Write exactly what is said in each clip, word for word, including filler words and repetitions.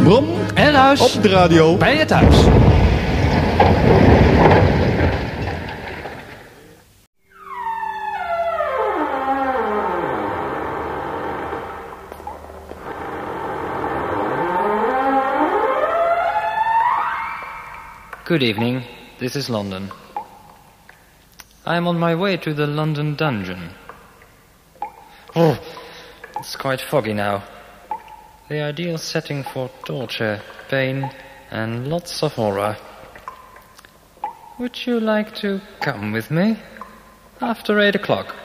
Brom en Ruis op de radio bij je thuis. Good evening, this is London. I am on my way to the London dungeon. Oh, it's quite foggy now. The ideal setting for torture, pain, and lots of horror. Would you like to come with me? After eight o'clock.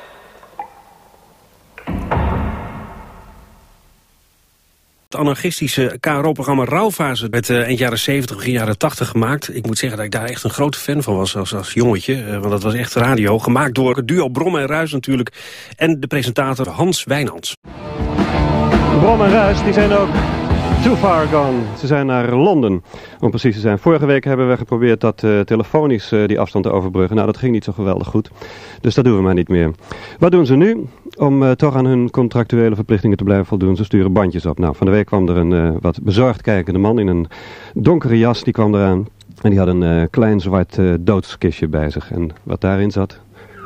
Het anarchistische K R O-programma Rouwfase werd uh, eind jaren zeventig, begin jaren tachtig gemaakt. Ik moet zeggen dat ik daar echt een grote fan van was als, als jongetje. Uh, want dat was echt radio. Gemaakt door het duo Brom en Ruis natuurlijk. En de presentator Hans Wijnands. Brom en Ruis die zijn ook too far gone. Ze zijn naar Londen, om precies te zijn. Vorige week hebben we geprobeerd dat uh, telefonisch uh, die afstand te overbruggen. Nou, dat ging niet zo geweldig goed. Dus dat doen we maar niet meer. Wat doen ze nu? Om uh, toch aan hun contractuele verplichtingen te blijven voldoen. Ze sturen bandjes op. Nou, van de week kwam er een uh, wat bezorgd kijkende man in een donkere jas. Die kwam eraan. En die had een uh, klein zwart uh, doodskistje bij zich. En wat daarin zat...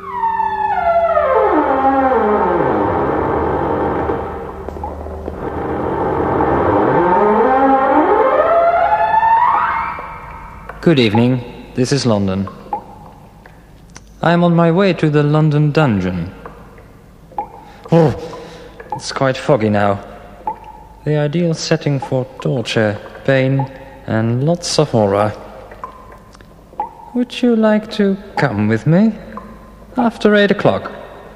Good evening, this is London. I am on my way to the London dungeon. Oh, it's quite foggy now. The ideal setting for torture, pain, and lots of horror. Would you like to come with me? After eight o'clock.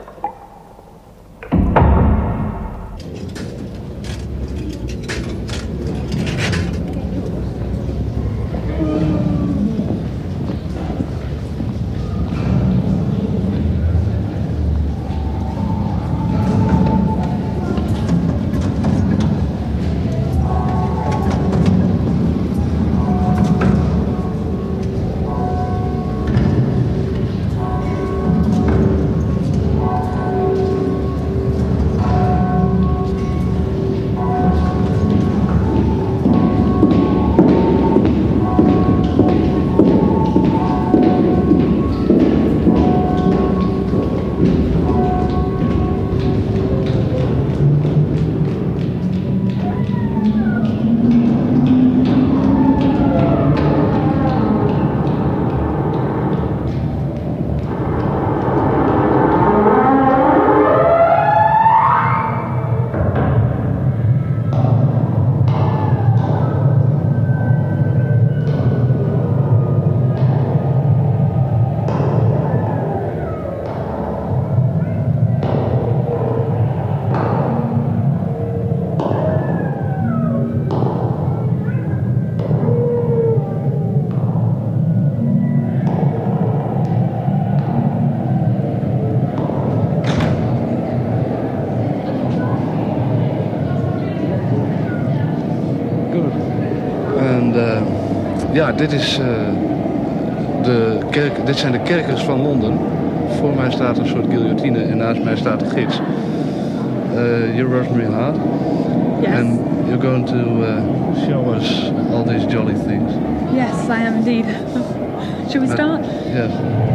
Ja, dit, is, uh, de kerk, dit zijn de kerkers van Londen. Voor mij staat een soort guillotine en naast mij staat een gids. Uh, you're Rosemary Hart. Yes. And you're going to uh, show us all these jolly things. Yes, I am indeed. Shall we start? Uh, yes.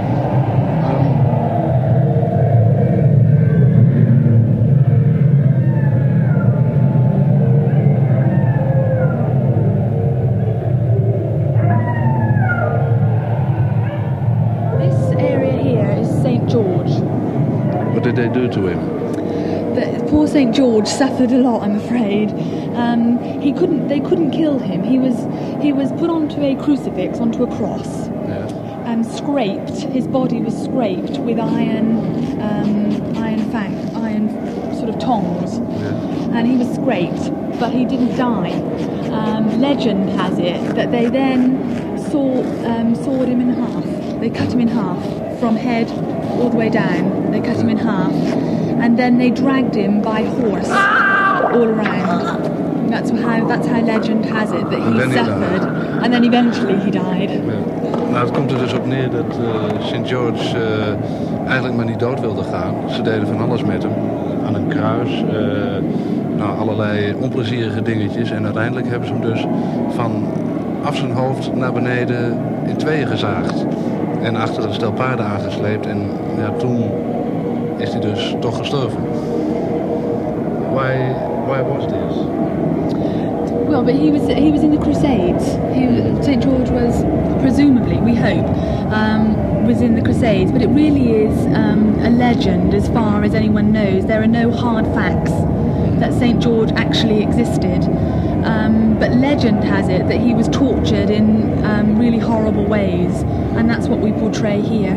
What did they do to him? The, poor Saint George suffered a lot, I'm afraid. Um, he couldn't. They couldn't kill him. He was. He was put onto a crucifix, onto a cross, yeah. and scraped. His body was scraped with iron, um, iron fang, iron sort of tongs, yeah. and he was scraped, but he didn't die. Um, legend has it that they then saw um, sawed him in half. They cut him in half from head all the way down. They cut him in half, and then they dragged him by horse all around. That's how that's how legend has it that he suffered, he and then eventually he died. Ja. Nou, het komt er dus op neer dat uh, Saint George uh, eigenlijk maar niet dood wilde gaan. Ze deden van alles met hem, aan een kruis. Uh, nou, allerlei onplezierige dingetjes. En uiteindelijk hebben ze hem dus van af zijn hoofd naar beneden in tweeën gezaagd. En achter een stel paarden aangesleept. En ja, toen is hij dus toch gestorven. Why, why was this? Well, but he was he was in the Crusades. Saint George was, presumably, we hope, um, was in the Crusades. But it really is um, a legend as far as anyone knows. There are no hard facts that Saint George actually existed. Um, but legend has it that he was tortured in um, really horrible ways. And that's what we portray here.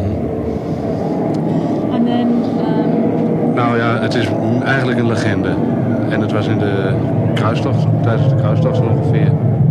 And then... Um, nou ja, het is eigenlijk een legende. En het was in de kruistocht, tijdens de kruistocht ongeveer.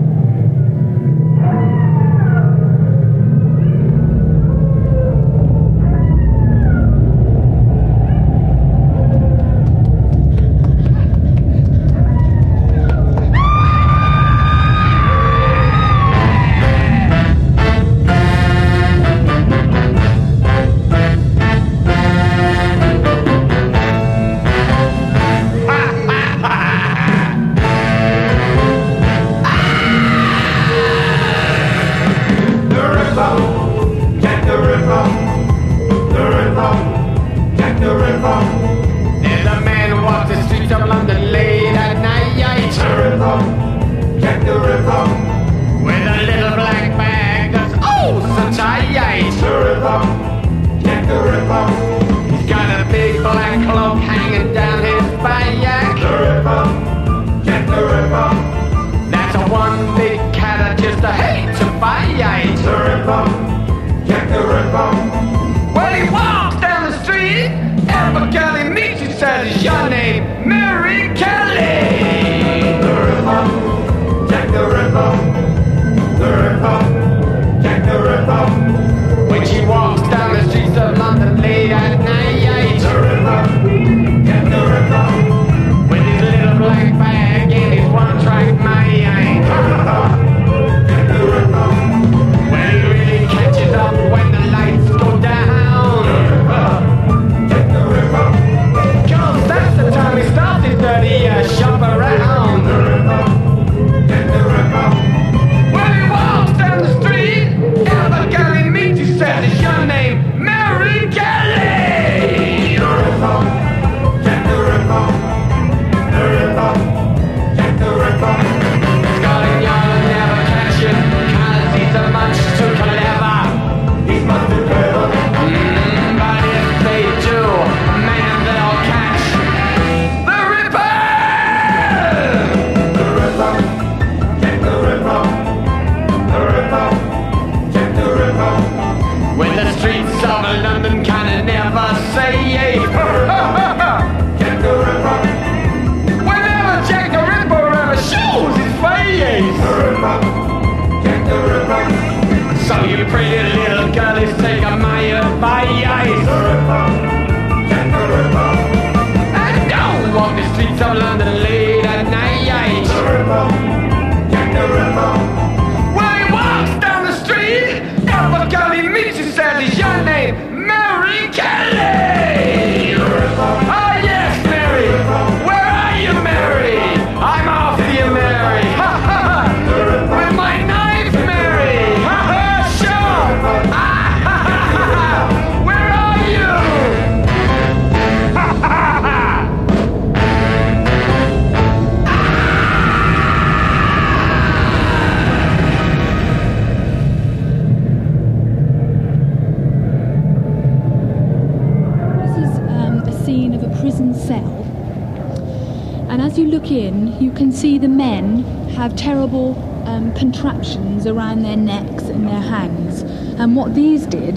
See the men have terrible um, contraptions around their necks and their hands, and what these did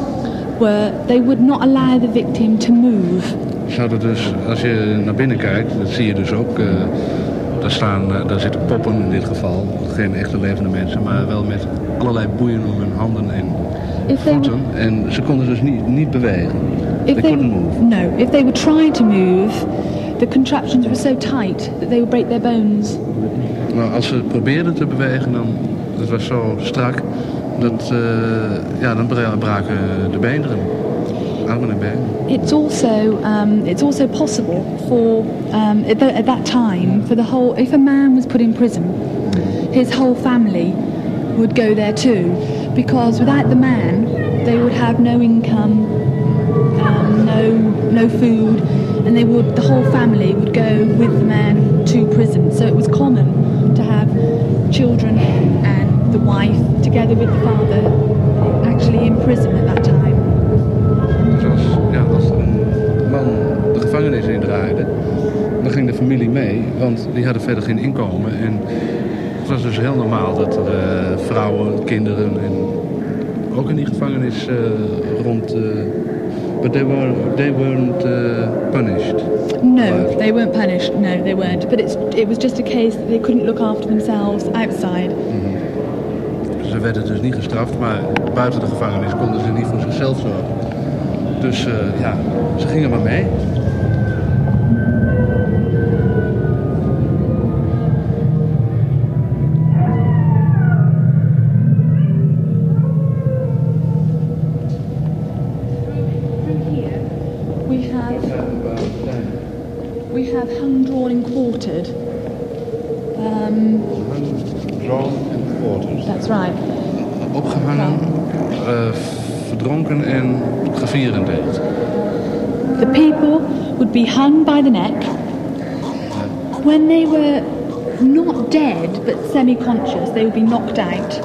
were they would not allow the victim to move. Ze hadden dus, als je naar binnen kijkt, dat zie je dus ook, uh, daar, staan, uh, daar zitten poppen in dit geval, geen echte levende mensen, maar wel met allerlei boeien om hun handen en voeten, en ze konden dus niet, niet bewegen. They couldn't move. No, if they were trying to move, the contraptions were so tight that they would break their bones. Nou, als ze probeerden te bewegen, dan het was zo strak dat uh, ja, dan braken de beenderen. armen en benen. It's also um, it's also possible for um, at, the, at that time for the whole. If a man was put in prison, his whole family would go there too, because without the man, they would have no income, um, no no food, and they would the whole family would go with the man to prison. So it was common to have children and the wife together with the father actually in prison at that time. Dus als, ja, als er een man de gevangenis indraaide, dan ging de familie mee, want die hadden verder geen inkomen. En het was dus heel normaal dat er uh, vrouwen, kinderen en ook in die gevangenis uh, rond... Uh, but they, were, they weren't uh, punished. No, they weren't punished. No, they weren't. But it's, it was just a case that they couldn't look after themselves outside. Mm-hmm. Ze werden dus niet gestraft, maar buiten de gevangenis konden ze niet voor zichzelf zorgen. Dus uh, ja, ze gingen maar mee. We have hung, drawn and quartered. Um, hung, drawn and quartered. That's right. Opgehangen, uh, verdronken en gevierendeeld. The people would be hung by the neck. When they were not dead, but semi-conscious, they would be knocked out.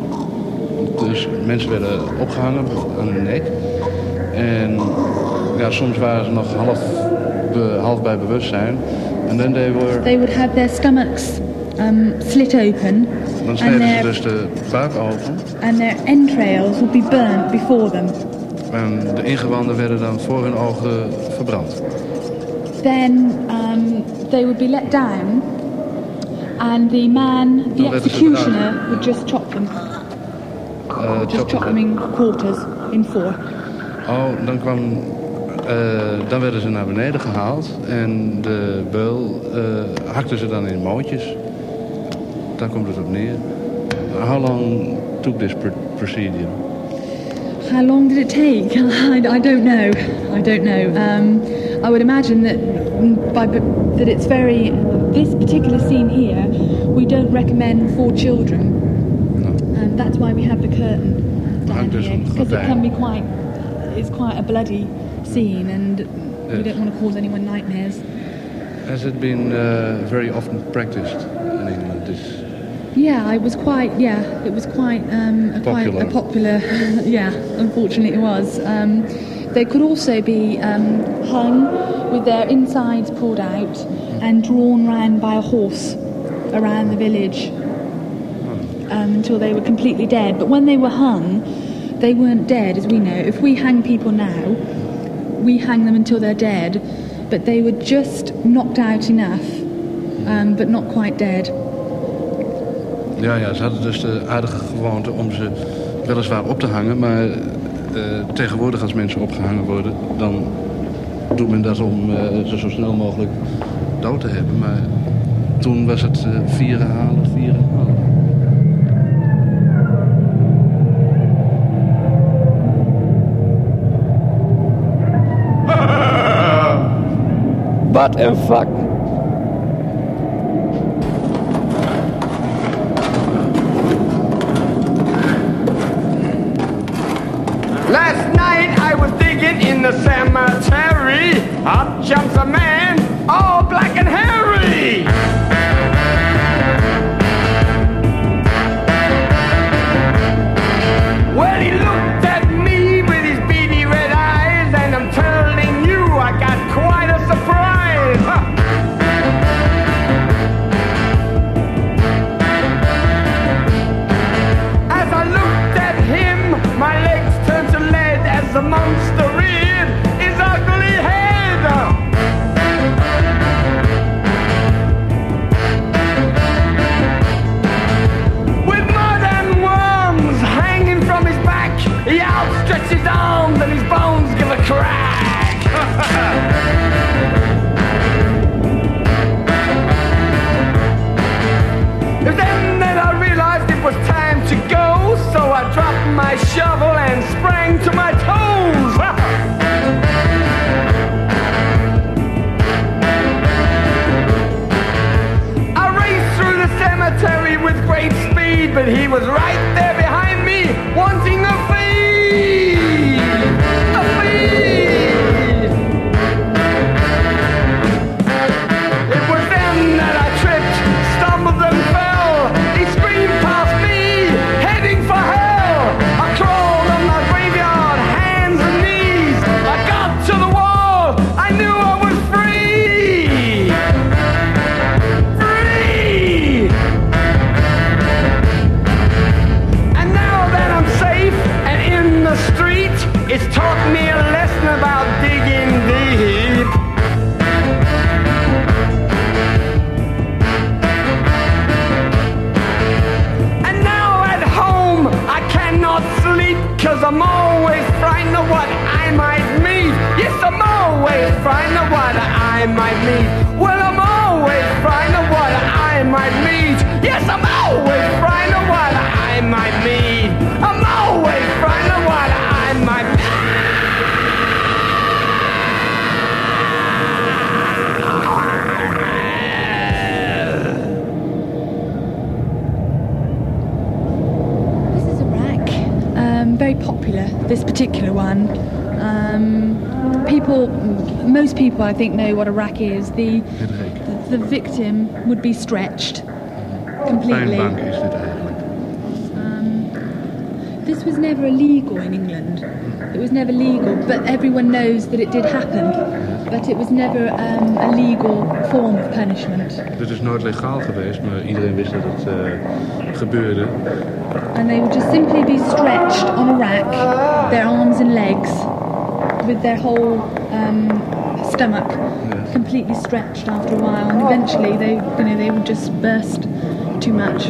Dus mensen werden opgehangen aan hun nek. En ja, soms waren ze nog half... Be, half bij bewustzijn. And then they were... They would have their stomachs um, slit open. Dan sneden ze dus de buik open. And their entrails would be burnt before them. En de ingewanden werden dan voor hun ogen verbrand. Then um, they would be let down. And the man, the executioner, would just chop them. Uh, just chop, chop them in quarters, in four. Oh, dan kwam... Uh, dan werden ze naar beneden gehaald en de beul uh, hakten ze dan in mootjes. Daar komt het op neer. How long took this pr procedure? How long did it take? I, I don't know. I don't know. Um, I would imagine that by, that it's very... This particular scene here, we don't recommend for children. No. And that's why we have the curtain down here. Because it can be quite... It's quite a bloody... scene, and yes. We don't want to cause anyone nightmares. Has it been uh, very often practiced in England? This yeah, I was quite. Yeah, it was quite um, a popular. quite a popular. Yeah, unfortunately, it was. Um, they could also be um, hung with their insides pulled out mm. and drawn round by a horse around the village oh. um, until they were completely dead. But when they were hung, they weren't dead, as we know. If we hang people now, we hang them until they're dead, but they were just knocked out enough, um, but not quite dead. Ja, ja, ze hadden dus de aardige gewoonte om ze weliswaar op te hangen, maar uh, tegenwoordig als mensen opgehangen worden, dan doet men dat om uh, ze zo snel mogelijk dood te hebben. Maar toen was het uh, vieren halen, vieren halen. What a fuck. Last night I was digging in the cemetery. Up jumps a man, all black and hairy. Well, he looked at me with his beady red eyes, and I'm telling you, I got quite a surprise. Huh. As I looked at him, my legs turned to lead as the monster reared his ugly head. but he was right there behind me, wanting a feed, a feed. It was then that I tripped, stumbled and fell. He screamed past me, heading for hell. I crawled on my graveyard, hands and knees. I got to the wall, I knew I was free. Free! And now that I'm safe and in the street, it's taught me a lesson about digging deep. And now at home I cannot sleep, 'cause I'm always frightened of what I might meet. Yes, I'm always frightened of what I might meet. Well, I'm always frightened of what I might meet. Yes, I'm always frightened of what I might meet. I'm always frightened of what I might meet. This is Iraq. Um, very popular, this particular one. Um, people, most people I think know what Iraq is. The, the, the victim would be stretched completely. Pijnbank is dit eigenlijk. This was never illegal in England. It was never legal, but everyone knows that it did happen. But it was never um, a legal form of punishment. Dit is nooit legaal geweest, maar iedereen wist dat het uh, gebeurde. And they would just simply be stretched on a rack, their arms and legs, with their whole um, stomach Yes. completely stretched after a while, and eventually they, you know, they would just burst too much.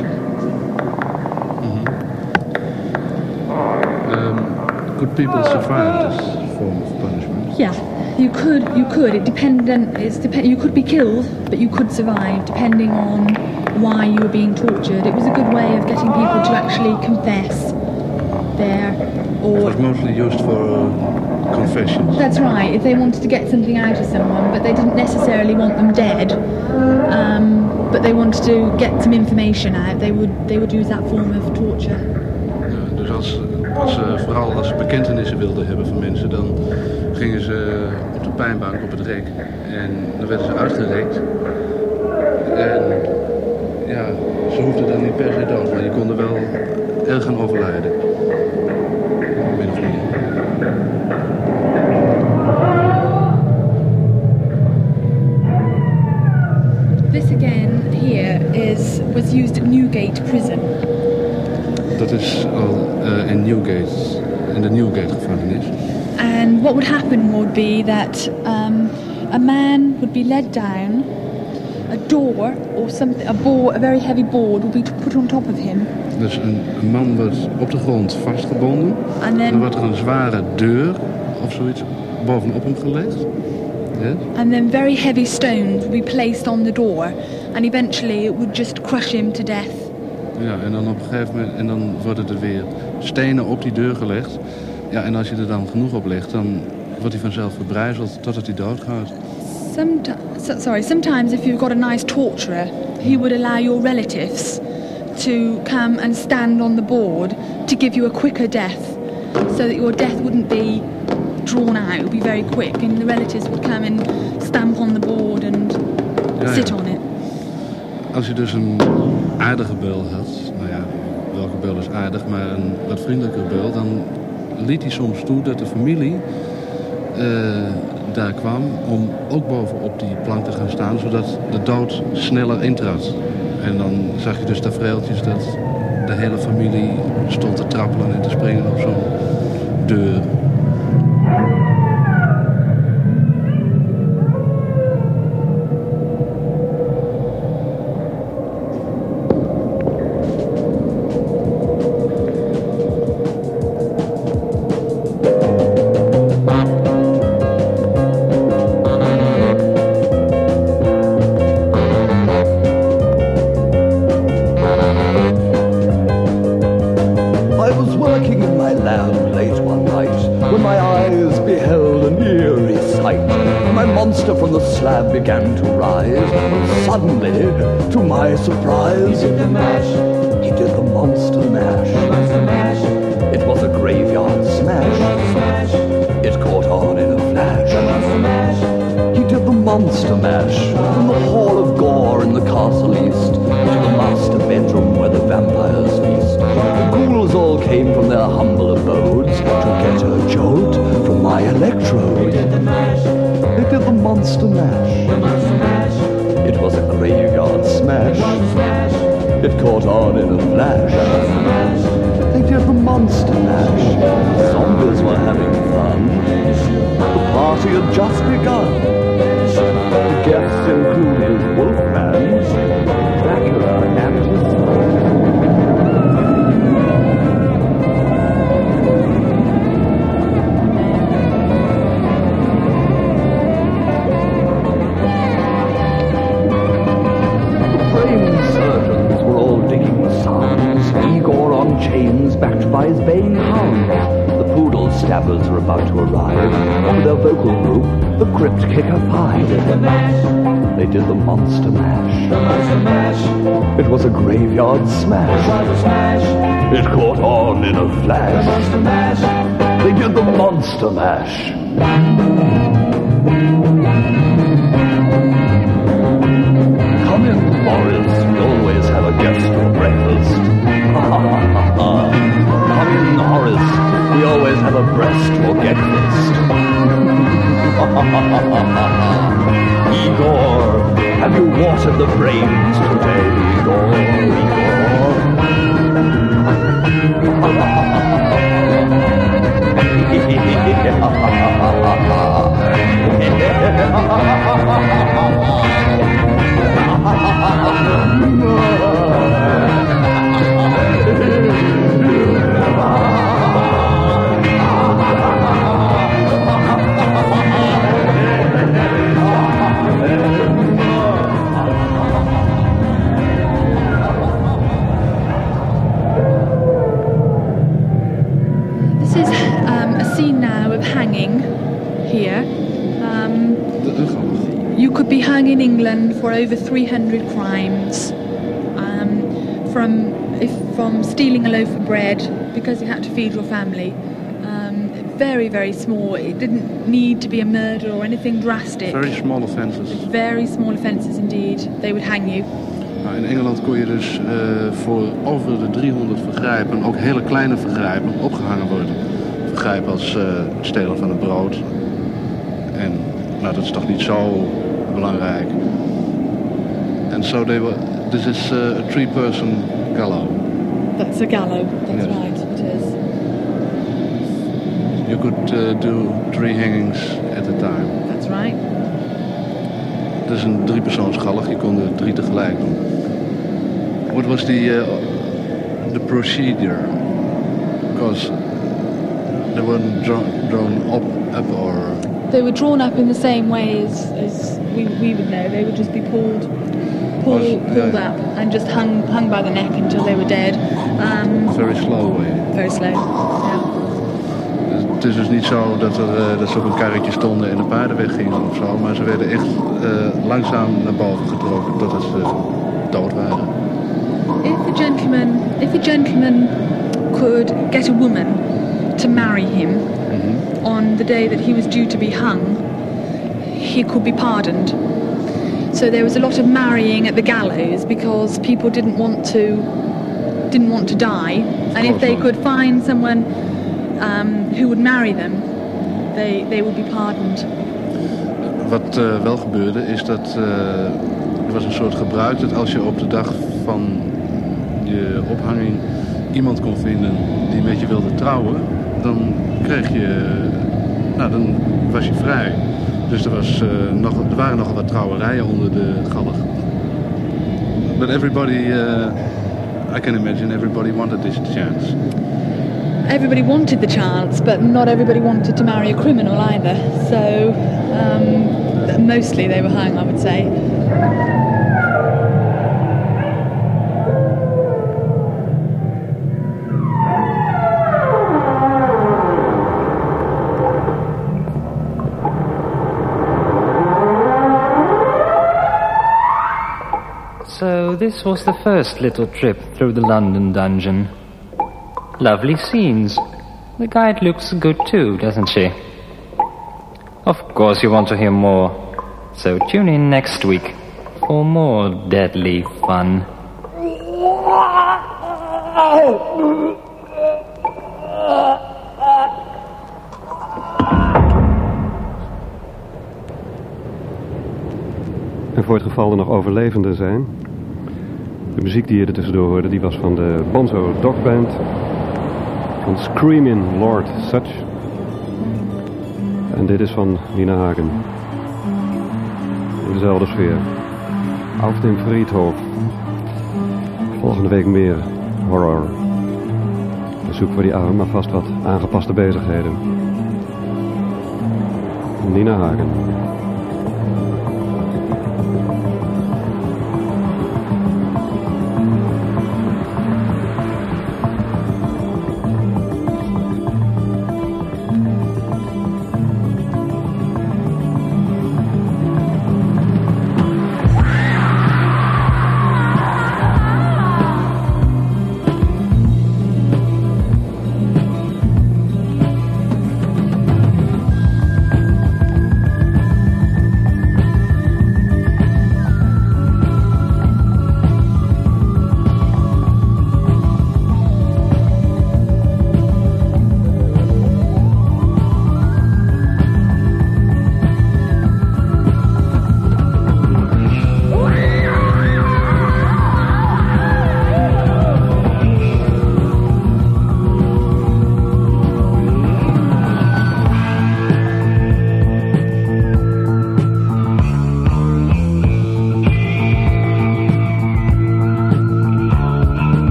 Could people survive this form of punishment? Yeah, you could. You could. It dependent. It's depend. You could be killed, but you could survive, depending on why you were being tortured. It was a good way of getting people to actually confess their. Or It was mostly used for uh, confessions. that's right. If they wanted to get something out of someone, but they didn't necessarily want them dead, um, but they wanted to get some information out, they would they would use that form of torture. Ja, dus als, als ze, vooral als ze bekentenissen wilden hebben van mensen, dan gingen ze op de pijnbank op het rek en dan werden ze uitgerekt. En ja, ze hoefden dan niet per se dood, maar je kon er wel erg gaan overlijden. Min of meer. This again here is was used at Newgate Prison. Dat is al uh, in Newgate, in de Newgate gevangenis. And what would happen would be that um, a man would be led down, a door or something, a board, a very heavy board would be put on top of him. Dus een, een man wordt op de grond vastgebonden. And then, Dan wordt er een zware deur of zoiets bovenop hem gelegd. Yes. and then very heavy stones would be placed on the door, and eventually it would just crush him to death. Ja, en dan op een gegeven moment en dan worden er weer stenen op die deur gelegd. Ja, en als je er dan genoeg op legt, dan wordt hij vanzelf verbrijzeld totdat hij doodgaat. Sometimes, so, sorry, sometimes if you've got a nice torturer, he would allow your relatives to come and stand on the board to give you a quicker death, so that your death wouldn't be drawn out, it would be very quick, and the relatives would come and stamp on the board and Ja, sit ja. on it. Als je dus een aardige beul had, nou ja, welke beul is aardig, maar een wat vriendelijke beul, dan liet hij soms toe dat de familie uh, daar kwam om ook bovenop die plank te gaan staan, zodat de dood sneller intrad. En dan zag je dus tafereeltjes dat de hele familie stond te trappelen en te springen op zo'n deur. Began to rise, and suddenly, to my surprise, he did the mash. He did the mash. monster mash. It was a graveyard smash. It caught on in a flash. He did the monster mash from the hall of gore in the castle east to the master bedroom where the vampires feast. The ghouls all came from their humble abodes to get a jolt from my electrode. They did the monster mash. It was a graveyard smash. It caught on in a flash. They did the monster mash. Zombies were having fun. The party had just begun. The guests included Wolfman, Dracula, and his son. Chains backed by his baying hound. The poodle stabbers were about to arrive. With their vocal group, the Crypt Kicker Five. They did the monster mash. It was a graveyard smash. It caught on in a flash. They did the monster mash. Come in, Boris. We always have a guest for breakfast. Come in, Horace. We always have a breast for breakfast. Igor, have you watered the brains today, Igor? In England for over three hundred crimes, um, from if from stealing a loaf of bread because you had to feed your family. Um, very, very small. It didn't need to be a murder or anything drastic. Very small offences. Very small offences indeed. They would hang you. Nou, in Engeland kon je dus uh, voor over de driehonderd vergrijpen, ook hele kleine vergrijpen, opgehangen worden. Vergrijpen als uh, stelen van een brood. En nou, dat is toch niet zo belangrijk. And so they were. This is uh, a three-person gallows. That's a gallows. That's yes. right. It is. You could uh, do three hangings at a time. That's right. Het is een driepersoonsgalg. Je kon er drie tegelijk doen. What was the uh, the procedure? Because they weren't drawn, drawn up, up or. They were drawn up in the same way as, as we, we would know. They would just be pulled, pulled, Was, pulled yeah. up, and just hung hung by the neck until they were dead. Um, Very slow way. Very slow. Yeah. Het is dus niet zo dat, er, uh, dat ze op een karretje stonden en de paarden weggingen of zo, maar ze werden echt uh, langzaam naar boven getrokken totdat ze dood waren. If a gentleman, if a gentleman could get a woman to marry him. Mm-hmm. On the day that he was due to be hung, he could be pardoned. So there was a lot of marrying at the gallows because people didn't want to didn't want to die, and if they could find someone um, who would marry them, they they would be pardoned. Wat uh, wel gebeurde is dat uh, er was een soort gebruik dat als je op de dag van je ophanging iemand kon vinden die met je wilde trouwen, dan kreeg je, nou dan was je vrij. Dus er, was, uh, nog, er waren nogal wat trouwerijen onder de galg. But everybody, uh, I can imagine everybody wanted this chance. Everybody wanted the chance, but not everybody wanted to marry a criminal either. So um, mostly they were hung, I would say. So this was the first little trip through the London dungeon. Lovely scenes. The guide looks good too, doesn't she? Of course you want to hear more. So tune in next week for more deadly fun. En voor het geval er nog overlevenden zijn. De muziek die je er tussendoor hoorde, die was van de Bonzo Dog Band. Van Screamin' Lord Sutch. En dit is van Nina Hagen. In dezelfde sfeer. Auf dem Friedhof. Volgende week meer horror. Zoek voor die arm maar vast wat aangepaste bezigheden. Nina Hagen.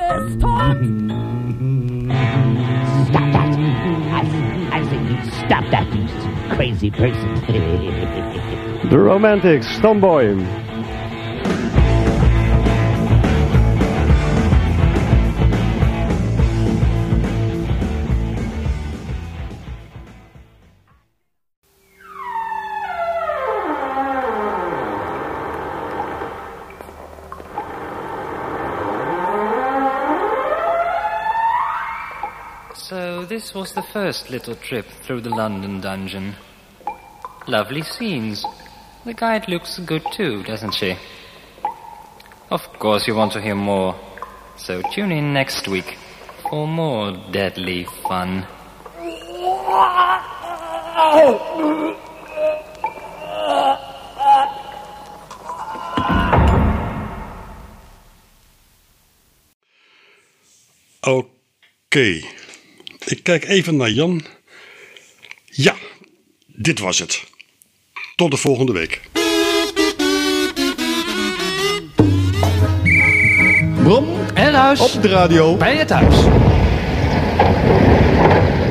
this talk. Stop that. I, I say you stop that, you crazy person. The Romantics, Tomboy. So this was the first little trip through the London dungeon. Lovely scenes. The guide looks good too, doesn't she? Of course you want to hear more. So tune in next week for more deadly fun. Oké. Okay. Ik kijk even naar Jan. Ja, dit was het. Tot de volgende week. Brom en Ruis op de radio bij je thuis.